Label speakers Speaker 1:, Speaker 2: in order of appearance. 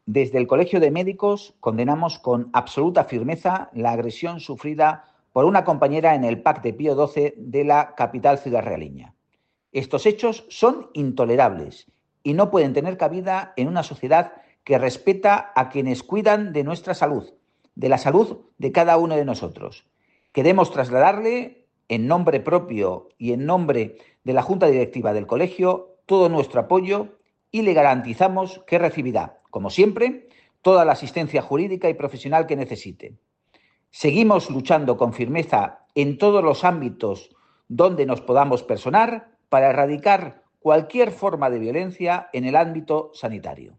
Speaker 1: Desde el Colegio de Médicos condenamos con absoluta firmeza la agresión sufrida por una compañera en el PAC de Pío XII de la capital ciudadrealeña. Estos hechos son intolerables y no pueden tener cabida en una sociedad que respeta a quienes cuidan de nuestra salud, de la salud de cada uno de nosotros. Queremos trasladarle, en nombre propio y en nombre de la Junta Directiva del Colegio, todo nuestro apoyo y le garantizamos que recibirá, como siempre, toda la asistencia jurídica y profesional que necesite. Seguimos luchando con firmeza en todos los ámbitos donde nos podamos personar para erradicar cualquier forma de violencia en el ámbito sanitario.